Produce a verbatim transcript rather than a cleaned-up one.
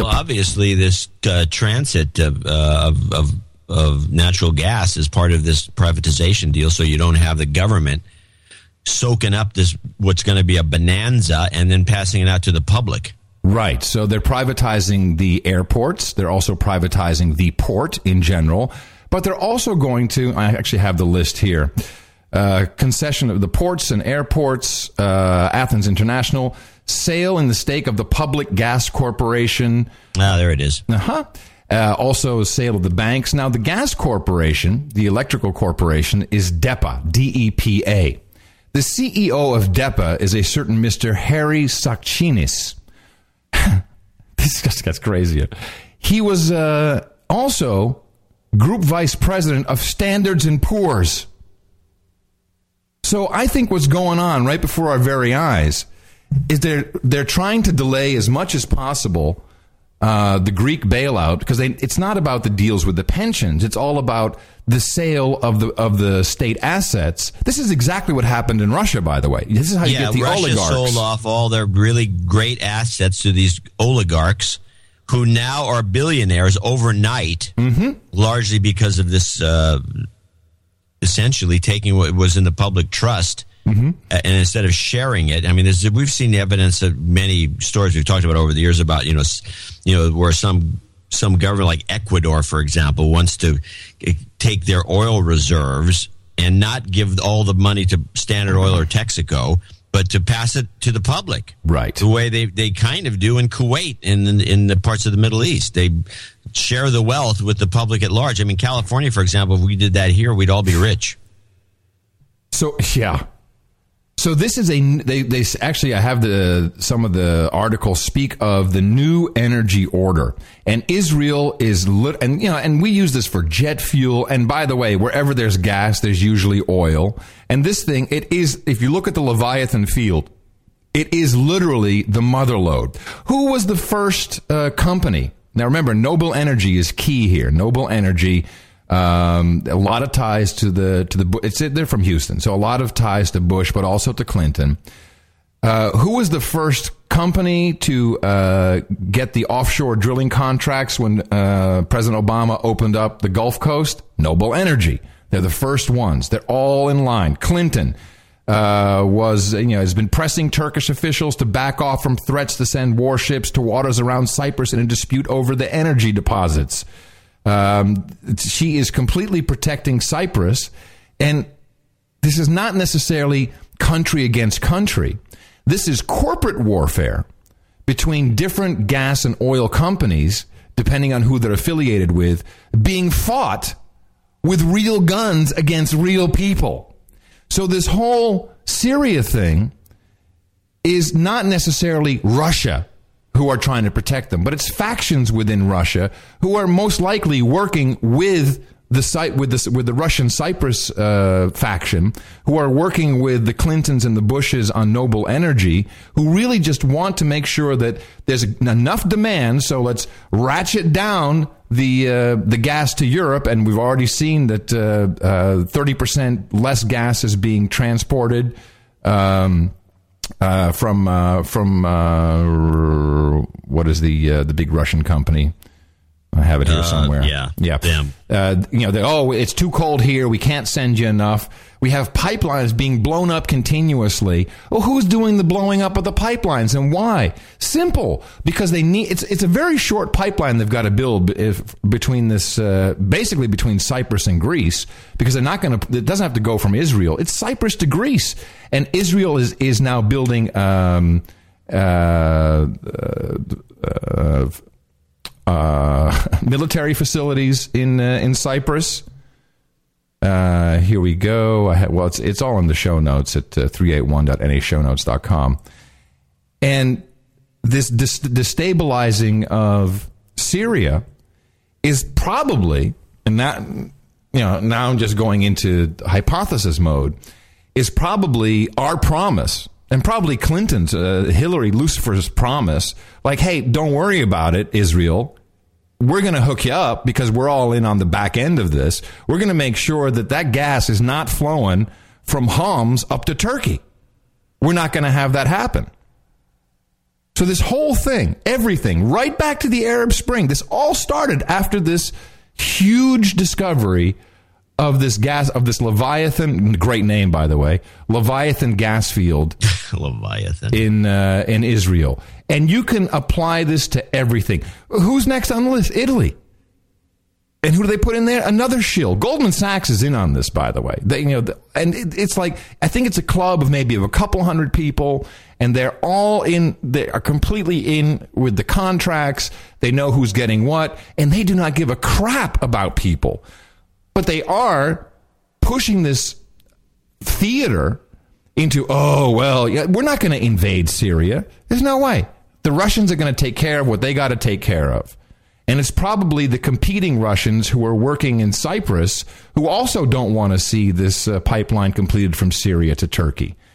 Well, obviously, this uh, transit of, uh, of of of natural gas is part of this privatization deal, so you don't have the government soaking up this what's going to be a bonanza and then passing it out to the public. Right. So they're privatizing the airports. They're also privatizing the port in general. But they're also going to, I actually have the list here, uh, concession of the ports and airports, uh, Athens International, sale in the stake of the Public Gas Corporation. Ah, there it is. Uh-huh. Uh, also sale of the banks. Now, the gas corporation, the electrical corporation, is DEPA, D E P A. The C E O of DEPA is a certain Mister Harry Sakchinis. This just gets crazier. He was uh, also group vice president of Standards and Poor's. So I think what's going on right before our very eyes is they're, they're trying to delay as much as possible uh, the Greek bailout, because it's not about the deals with the pensions. It's all about the sale of the of the state assets. This is exactly what happened in Russia, by the way. This is how you yeah, get the Russia oligarchs. sold off all their really great assets to these oligarchs who now are billionaires overnight, mm-hmm. largely because of this uh, essentially taking what was in the public trust. Mm-hmm. And instead of sharing it, I mean, there's, we've seen evidence of many stories we've talked about over the years about, you know, you know, where some some government like Ecuador, for example, wants to take their oil reserves and not give all the money to Standard Oil or Texaco, but to pass it to the public. Right. The way they, they kind of do in Kuwait and in, in the parts of the Middle East. They share the wealth with the public at large. I mean, California, for example, if we did that here, we'd all be rich. So, yeah. So this is a, they, they actually, I have the, some of the articles speak of the new energy order, and Israel is, lit, and you know, and we use this for jet fuel. And by the way, wherever there's gas, there's usually oil. And this thing, it is, if you look at the Leviathan field, it is literally the mother lode. Who was the first uh, company? Now remember, Noble Energy is key here. Noble Energy. Um, a lot of ties to the to the it's they're from Houston, so a lot of ties to Bush, but also to Clinton. Uh, who was the first company to uh, get the offshore drilling contracts when uh, President Obama opened up the Gulf Coast? Noble Energy. They're the first ones. They're all in line. Clinton uh, was you know has been pressing Turkish officials to back off from threats to send warships to waters around Cyprus in a dispute over the energy deposits. Um, she is completely protecting Cyprus, and this is not necessarily country against country. This is corporate warfare between different gas and oil companies, depending on who they're affiliated with, being fought with real guns against real people. So this whole Syria thing is not necessarily Russia who are trying to protect them, but it's factions within Russia who are most likely working with the site with the with the Russian Cyprus uh, faction, who are working with the Clintons and the Bushes on Noble Energy, who really just want to make sure that there's enough demand. So let's ratchet down the uh, the gas to Europe, and we've already seen that uh, uh, thirty percent less gas is being transported. Um, Uh, from uh, from uh, what is the uh, the big Russian company? I have it here uh, somewhere. Yeah, yeah. Them. Uh, you know, they, oh, it's too cold here. We can't send you enough. We have pipelines being blown up continuously. Well, who's doing the blowing up of the pipelines and why? Simple, because they need. It's it's a very short pipeline they've got to build if, between this, uh, basically between Cyprus and Greece, because they're not going to. It doesn't have to go from Israel. It's Cyprus to Greece, and Israel is is now building. Um, uh, uh, Uh, military facilities in uh, in Cyprus. Uh, here we go. I ha- well, it's it's all in the show notes at uh, three eighty-one dot n a show notes dot com. And this dis- destabilizing of Syria is probably, and that you know now I'm just going into hypothesis mode, is probably our promise. And probably Clinton's, uh, Hillary, Lucifer's promise, like, hey, don't worry about it, Israel. We're going to hook you up because we're all in on the back end of this. We're going to make sure that that gas is not flowing from Homs up to Turkey. We're not going to have that happen. So this whole thing, everything, right back to the Arab Spring, this all started after this huge discovery of this gas, of this Leviathan, great name, by the way, Leviathan gas field Leviathan. in uh, in Israel. And you can apply this to everything. Who's next on the list? Italy. And who do they put in there? Another shill. Goldman Sachs is in on this, by the way. They, you know, the, and it, it's like, I think it's a club of maybe of a couple hundred people, and they're all in, they are completely in with the contracts. They know who's getting what, and they do not give a crap about people. But they are pushing this theater into, oh, well, yeah, we're not going to invade Syria. There's no way. The Russians are going to take care of what they got to take care of. And it's probably the competing Russians who are working in Cyprus who also don't want to see this uh, pipeline completed from Syria to Turkey.